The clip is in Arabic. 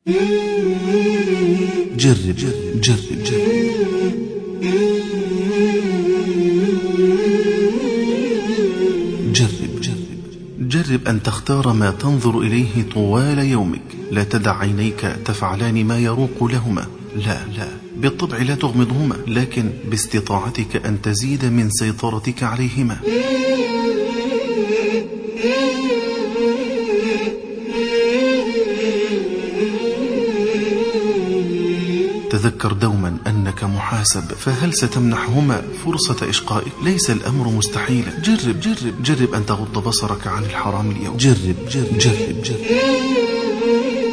جرب جرب جرب جرب جرب جرب أن تختار ما تنظر إليه طوال يومك. لا تدع عينيك تفعلان ما يروق لهما، لا، بالطبع لا تغمضهما، لكن باستطاعتك أن تزيد من سيطرتك عليهما. تذكر دوما أنك محاسب، فهل ستمنحهما فرصة إشقائك؟ ليس الأمر مستحيلا. جرب أن تغض بصرك عن الحرام اليوم. جرب.